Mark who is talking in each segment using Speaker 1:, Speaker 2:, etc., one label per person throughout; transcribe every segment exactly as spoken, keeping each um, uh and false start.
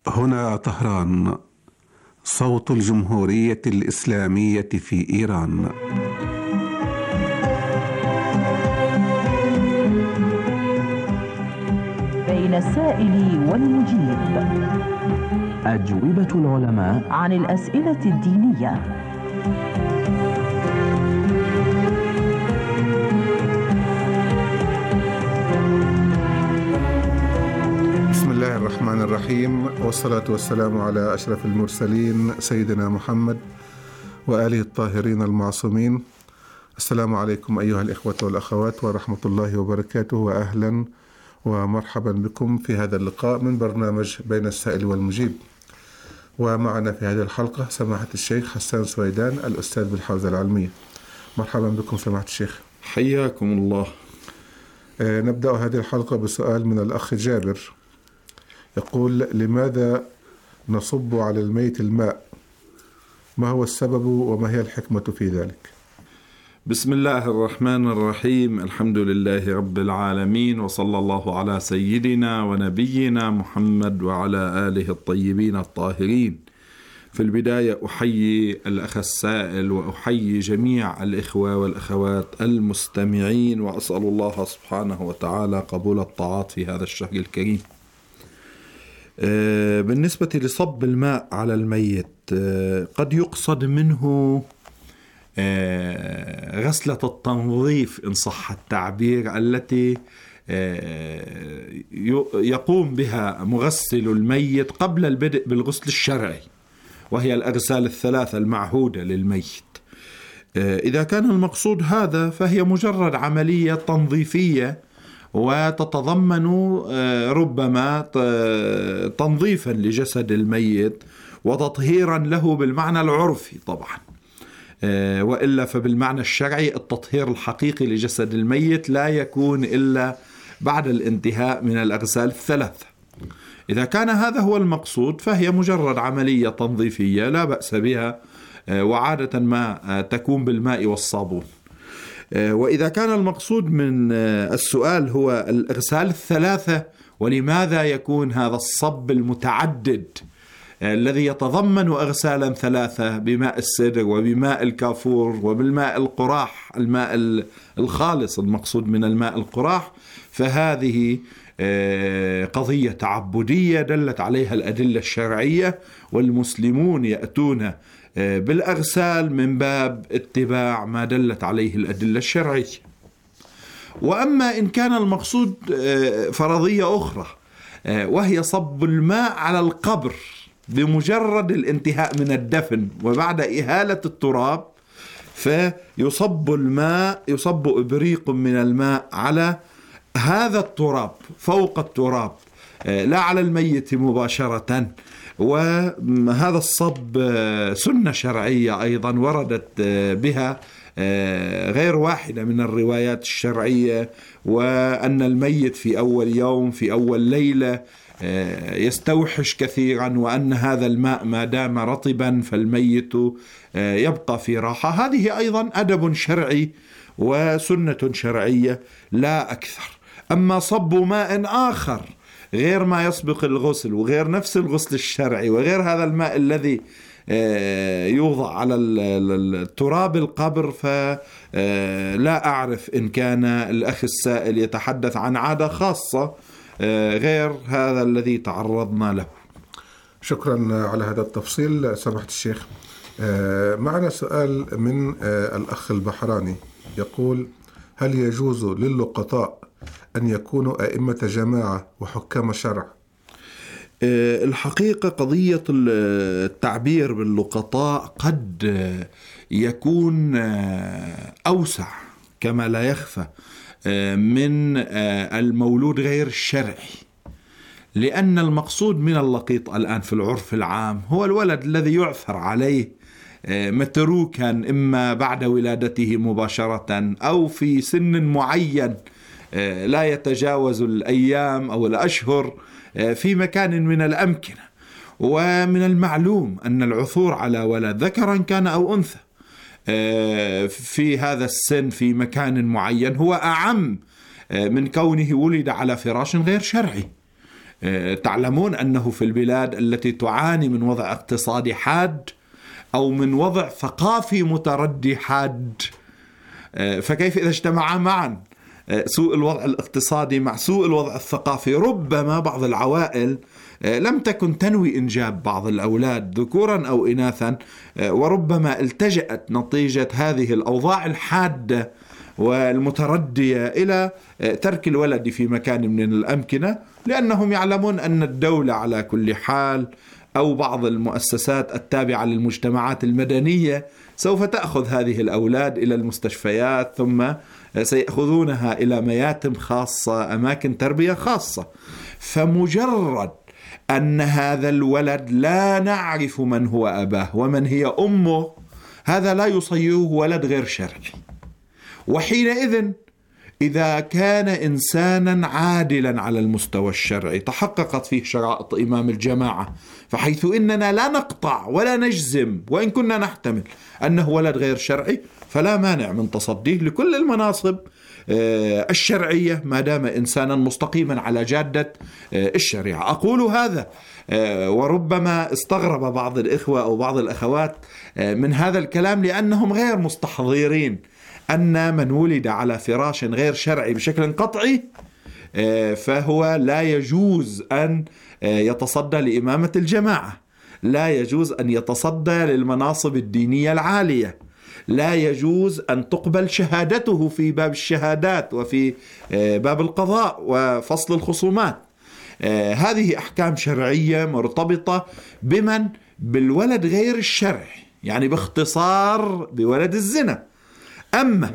Speaker 1: هنا طهران، صوت الجمهورية الإسلامية في إيران.
Speaker 2: بين السائل والمجيب،
Speaker 3: أجوبة العلماء
Speaker 2: عن الأسئلة الدينية.
Speaker 1: بسم الله الرحمن الرحيم، والصلاة والسلام على أشرف المرسلين سيدنا محمد وآله الطاهرين المعصومين. السلام عليكم أيها الإخوة والأخوات ورحمة الله وبركاته، وأهلا ومرحبا بكم في هذا اللقاء من برنامج بين السائل والمجيب. ومعنا في هذه الحلقة سماحة الشيخ حسان سويدان، الأستاذ بالحوزة العلمية. مرحبا بكم سماحة الشيخ.
Speaker 4: حياكم الله.
Speaker 1: آه نبدأ هذه الحلقة بسؤال من الأخ جابر، يقول: لماذا نصب على الميت الماء؟ ما هو السبب وما هي الحكمة في ذلك؟
Speaker 4: بسم الله الرحمن الرحيم، الحمد لله رب العالمين، وصلى الله على سيدنا ونبينا محمد وعلى آله الطيبين الطاهرين. في البداية أحيي الأخ السائل وأحيي جميع الإخوة والأخوات المستمعين، وأسأل الله سبحانه وتعالى قبول الطاعات في هذا الشهر الكريم. بالنسبة لصب الماء على الميت، قد يقصد منه غسلة التنظيف إن صح التعبير، التي يقوم بها مغسل الميت قبل البدء بالغسل الشرعي، وهي الأغسال الثلاثة المعهودة للميت. إذا كان المقصود هذا فهي مجرد عملية تنظيفية، وتتضمن ربما تنظيفا لجسد الميت وتطهيرا له بالمعنى العرفي طبعا، وإلا فبالمعنى الشرعي التطهير الحقيقي لجسد الميت لا يكون إلا بعد الانتهاء من الأغسال الثلاثة. إذا كان هذا هو المقصود فهي مجرد عملية تنظيفية لا بأس بها، وعادة ما تكون بالماء والصابون. وإذا كان المقصود من السؤال هو الأغسال الثلاثة، ولماذا يكون هذا الصب المتعدد الذي يتضمن أغسالا ثلاثة بماء السدر وبماء الكافور وبالماء القراح، الماء الخالص المقصود من الماء القراح، فهذه قضية تعبدية دلت عليها الأدلة الشرعية، والمسلمون يأتون بالأغسال من باب اتباع ما دلت عليه الأدلة الشرعية. وأما إن كان المقصود فرضية أخرى، وهي صب الماء على القبر بمجرد الانتهاء من الدفن وبعد إهالة التراب، فيصب الماء، يصب إبريق من الماء على هذا التراب فوق التراب، لا على الميت مباشرة. وهذا الصب سنة شرعية أيضا وردت بها غير واحدة من الروايات الشرعية، وأن الميت في أول يوم في أول ليلة يستوحش كثيرا، وأن هذا الماء ما دام رطبا فالميت يبقى في راحة. هذه أيضا أدب شرعي وسنة شرعية لا أكثر. أما صب ماء آخر غير ما يسبق الغسل وغير نفس الغسل الشرعي وغير هذا الماء الذي يوضع على التراب القبر، فلا أعرف إن كان الأخ السائل يتحدث عن عادة خاصة غير هذا الذي تعرضنا له.
Speaker 1: شكرا على هذا التفصيل سماحة الشيخ. معنا سؤال من الأخ البحراني، يقول: هل يجوز للقطاء أن يكونوا أئمة جماعة وحكام شرع؟
Speaker 4: الحقيقة قضية التعبير باللقطاء قد يكون أوسع كما لا يخفى من المولود غير الشرعي، لأن المقصود من اللقيط الآن في العرف العام هو الولد الذي يعثر عليه متروكا إما بعد ولادته مباشرة أو في سن معين لا يتجاوز الأيام أو الأشهر في مكان من الأمكنة. ومن المعلوم أن العثور على ولد ذكرا كان أو أنثى في هذا السن في مكان معين هو أعم من كونه ولد على فراش غير شرعي. تعلمون أنه في البلاد التي تعاني من وضع اقتصادي حاد أو من وضع ثقافي متردي حاد، فكيف إذا اجتمعا معا سوء الوضع الاقتصادي مع سوء الوضع الثقافي؟ ربما بعض العوائل لم تكن تنوي إنجاب بعض الأولاد ذكورا أو إناثا، وربما التجأت نتيجة هذه الأوضاع الحادة والمتردية إلى ترك الولد في مكان من الأمكنة، لأنهم يعلمون أن الدولة على كل حال أو بعض المؤسسات التابعة للمجتمعات المدنية سوف تأخذ هذه الأولاد إلى المستشفيات، ثم سيأخذونها إلى مياتم خاصة، أماكن تربية خاصة. فمجرد أن هذا الولد لا نعرف من هو أباه ومن هي أمه، هذا لا يصيره ولد غير شرعي. وحينئذ إذا كان إنسانا عادلا على المستوى الشرعي تحققت فيه شرائط إمام الجماعة، فحيث إننا لا نقطع ولا نجزم وإن كنا نحتمل أنه ولد غير شرعي، فلا مانع من تصديه لكل المناصب الشرعية ما دام إنسانا مستقيما على جادة الشريعة. أقول هذا وربما استغرب بعض الإخوة أو بعض الأخوات من هذا الكلام لأنهم غير مستحضرين أن من ولد على فراش غير شرعي بشكل قطعي فهو لا يجوز أن يتصدى لإمامة الجماعة، لا يجوز أن يتصدى للمناصب الدينية العالية، لا يجوز أن تقبل شهادته في باب الشهادات وفي باب القضاء وفصل الخصومات. هذه أحكام شرعية مرتبطة بمن؟ بالولد غير الشرعي، يعني باختصار بولد الزنا. أما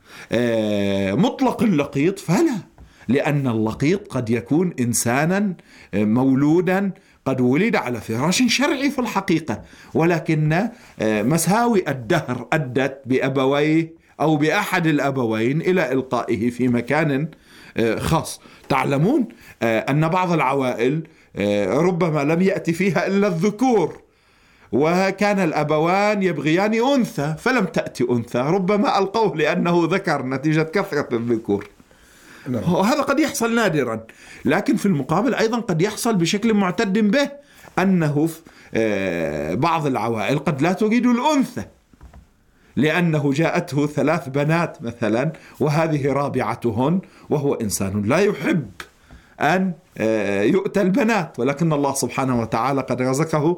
Speaker 4: مطلق اللقيط فلا، لأن اللقيط قد يكون إنسانا مولودا قد ولد على فراش شرعي في الحقيقة، ولكن مساوئ الدهر أدت بأبويه أو بأحد الأبوين إلى إلقائه في مكان خاص. تعلمون أن بعض العوائل ربما لم يأتي فيها إلا الذكور، وكان الأبوان يبغيان أنثى فلم تأتي أنثى، ربما ألقوه لأنه ذكر نتيجة كثرة الذكور. نعم. وهذا قد يحصل نادرا، لكن في المقابل أيضا قد يحصل بشكل معتد به أنه بعض العوائل قد لا تريد الأنثى لأنه جاءته ثلاث بنات مثلا وهذه رابعتهن، وهو إنسان لا يحب أن يؤتى البنات، ولكن الله سبحانه وتعالى قد رزقه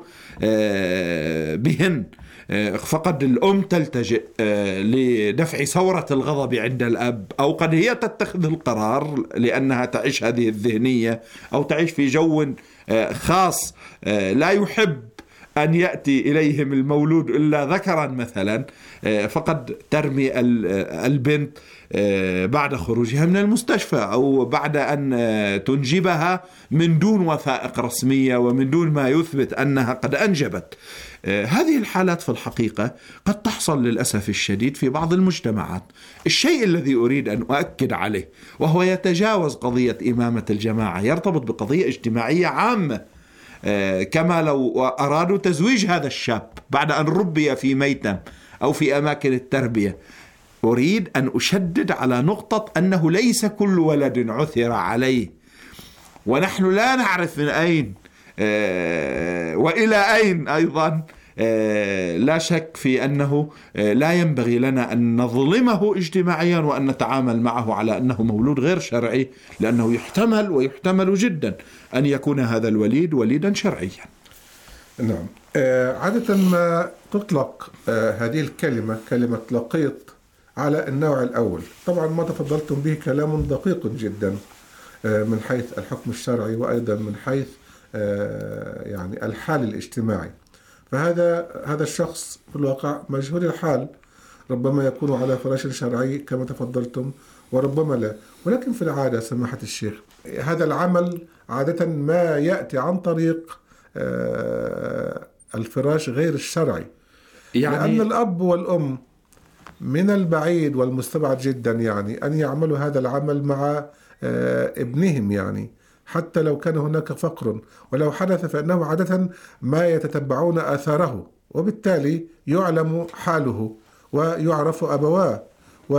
Speaker 4: بهن، فقد الأم تلتجئ لدفع ثورة الغضب عند الأب، أو قد هي تتخذ القرار لأنها تعيش هذه الذهنية أو تعيش في جو خاص لا يحب أن يأتي إليهم المولود إلا ذكرا مثلا، فقد ترمي البنت بعد خروجها من المستشفى أو بعد أن تنجبها من دون وثائق رسمية ومن دون ما يثبت أنها قد أنجبت. هذه الحالات في الحقيقة قد تحصل للأسف الشديد في بعض المجتمعات. الشيء الذي أريد أن أؤكد عليه وهو يتجاوز قضية إمامة الجماعة، يرتبط بقضية اجتماعية عامة، كما لو أرادوا تزويج هذا الشاب بعد أن ربي في ميتم أو في أماكن التربية. أريد أن أشدد على نقطة أنه ليس كل ولد عثر عليه، ونحن لا نعرف من أين وإلى أين أيضا. لا شك في أنه لا ينبغي لنا أن نظلمه اجتماعيا وأن نتعامل معه على أنه مولود غير شرعي، لأنه يحتمل ويحتمل جدا أن يكون هذا الوليد وليدا شرعيا.
Speaker 1: نعم. عادة ما تطلق هذه الكلمة كلمة لقيط على النوع الأول. طبعا ما تفضلتم به كلام دقيق جدا من حيث الحكم الشرعي وأيضا من حيث يعني الحال الاجتماعي. فهذا هذا الشخص في الواقع مجهول الحال، ربما يكون على فراش شرعي كما تفضلتم وربما لا، ولكن في العادة سماحة الشيخ هذا العمل عادة ما يأتي عن طريق الفراش غير الشرعي، يعني لأن الأب والأم من البعيد والمستبعد جدا يعني أن يعملوا هذا العمل مع ابنهم، يعني حتى لو كان هناك فقر، ولو حدث فإنه عادة ما يتتبعون آثاره، وبالتالي يعلم حاله ويعرف أبواه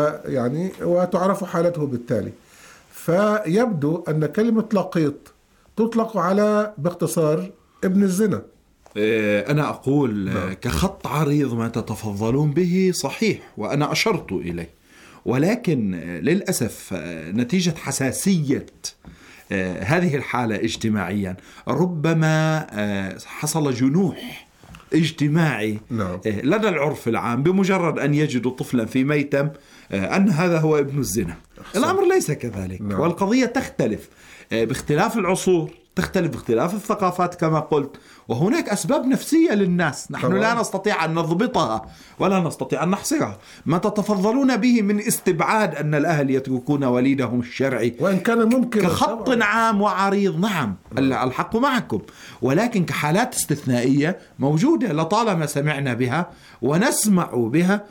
Speaker 1: ويعني وتعرف حالته بالتالي. فيبدو أن كلمة لقيط تطلق على باختصار ابن الزنا.
Speaker 4: أنا أقول كخط عريض ما تتفضلون به صحيح وأنا أشرت إليه، ولكن للأسف نتيجة حساسية هذه الحالة اجتماعيا ربما حصل جنوح اجتماعي
Speaker 1: نعم.
Speaker 4: لدى العرف العام بمجرد أن يجدوا طفلا في ميتم أن هذا هو ابن الزنا. الأمر ليس كذلك.
Speaker 1: نعم.
Speaker 4: والقضية تختلف باختلاف العصور، تختلف باختلاف الثقافات كما قلت، وهناك أسباب نفسية للناس نحن طبعا. لا نستطيع أن نضبطها ولا نستطيع أن نحصرها. ما تتفضلون به من استبعاد أن الأهل يتركون وليدهم الشرعي
Speaker 1: وإن كان ممكن
Speaker 4: كخط طبعا. عام وعريض، نعم الحق معكم، ولكن كحالات استثنائية موجودة لطالما سمعنا بها ونسمع بها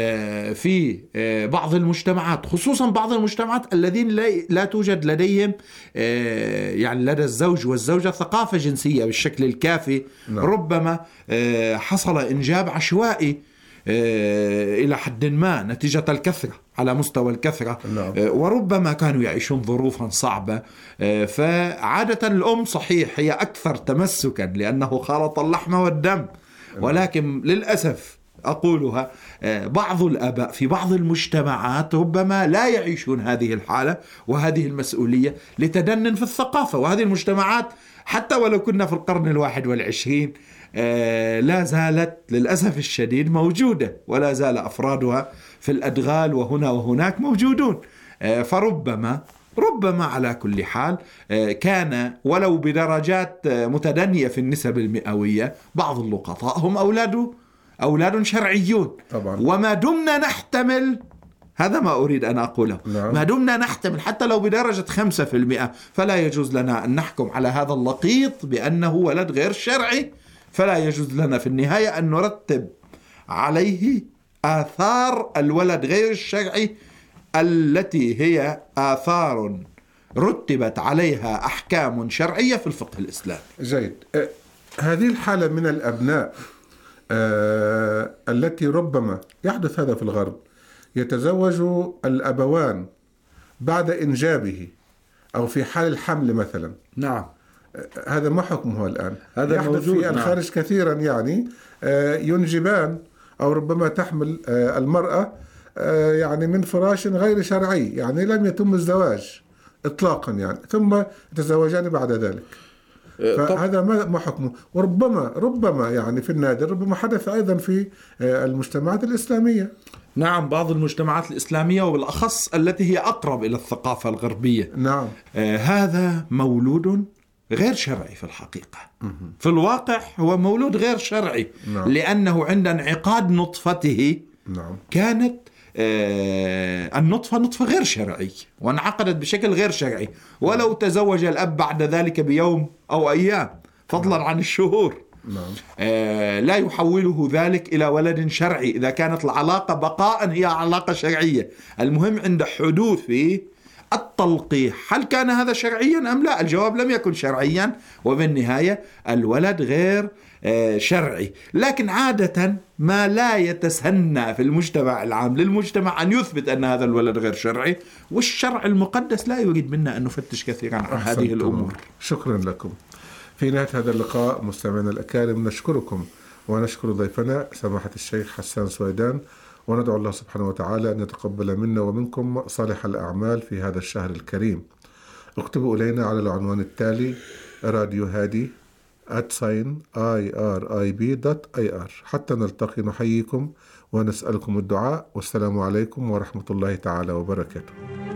Speaker 4: في بعض المجتمعات، خصوصا بعض المجتمعات الذين لا توجد لديهم يعني لدى الزوج والزوجة ثقافة جنسية بالشكل الكافي. نعم. ربما حصل إنجاب عشوائي إلى حد ما نتيجة الكثرة على مستوى الكثرة.
Speaker 1: نعم.
Speaker 4: وربما كانوا يعيشون ظروفا صعبة، فعادة الأم صحيح هي أكثر تمسكا لأنه خالط اللحم والدم. ولكن للأسف أقولها بعض الآباء في بعض المجتمعات ربما لا يعيشون هذه الحالة وهذه المسؤولية لتدنن في الثقافة. وهذه المجتمعات حتى ولو كنا في القرن الواحد والعشرين لا زالت للأسف الشديد موجودة، ولا زال أفرادها في الأدغال وهنا وهناك موجودون. فربما ربما على كل حال كان ولو بدرجات متدنية في النسب المئوية بعض اللقطاء هم أولاد أولاد شرعيون
Speaker 1: طبعا.
Speaker 4: وما دمنا نحتمل، هذا ما أريد أن أقوله.
Speaker 1: نعم.
Speaker 4: ما دمنا نحتمل حتى لو بدرجة خمسة في المئة فلا يجوز لنا أن نحكم على هذا اللقيط بأنه ولد غير شرعي، فلا يجوز لنا في النهاية أن نرتب عليه آثار الولد غير الشرعي التي هي آثار رتبت عليها أحكام شرعية في الفقه الإسلامي.
Speaker 1: جيد. هذه الحالة من الأبناء آه التي ربما يحدث هذا في الغرب، يتزوج الأبوان بعد إنجابه أو في حال الحمل مثلا.
Speaker 4: نعم.
Speaker 1: هذا ما حكمه الآن؟
Speaker 4: هذا
Speaker 1: يحدث
Speaker 4: موجود.
Speaker 1: في الخارج. نعم. كثيرا يعني آه ينجبان أو ربما تحمل آه المرأة آه يعني من فراش غير شرعي، يعني لم يتم الزواج إطلاقا يعني، ثم يتزوجان بعد ذلك. فهذا ما حكمه؟ وربما ربما يعني في النادر ربما حدث أيضا في المجتمعات الإسلامية.
Speaker 4: نعم، بعض المجتمعات الإسلامية وبالأخص التي هي أقرب إلى الثقافة الغربية.
Speaker 1: نعم.
Speaker 4: آه هذا مولود غير شرعي في الحقيقة. في الواقع هو مولود غير شرعي.
Speaker 1: نعم.
Speaker 4: لأنه عند انعقاد نطفته
Speaker 1: نعم.
Speaker 4: كانت آه النطفة نطفة غير شرعي وانعقدت بشكل غير شرعي، ولو تزوج الأب بعد ذلك بيوم أو أيام فضلا عن الشهور.
Speaker 1: نعم.
Speaker 4: آه لا يحوله ذلك إلى ولد شرعي إذا كانت العلاقة بقاء هي علاقة شرعية. المهم عند حدوث التلقيح هل كان هذا شرعيا أم لا؟ الجواب لم يكن شرعيا، وبالنهاية الولد غير شرعي. لكن عادة ما لا يتسنى في المجتمع العام للمجتمع أن يثبت أن هذا الولد غير شرعي، والشرع المقدس لا يريد منا أن نفتش كثيرا عن هذه الأمور.
Speaker 1: شكرا لكم. في نهاية هذا اللقاء مستمعينا الأكارم نشكركم ونشكر ضيفنا سماحة الشيخ حسان سويدان، وندعو الله سبحانه وتعالى أن يتقبل منا ومنكم صالح الأعمال في هذا الشهر الكريم. اكتبوا إلينا على العنوان التالي راديو هادي at sign i r i b dot i r. حتى نلتقي نحييكم ونسألكم الدعاء، والسلام عليكم ورحمة الله تعالى وبركاته.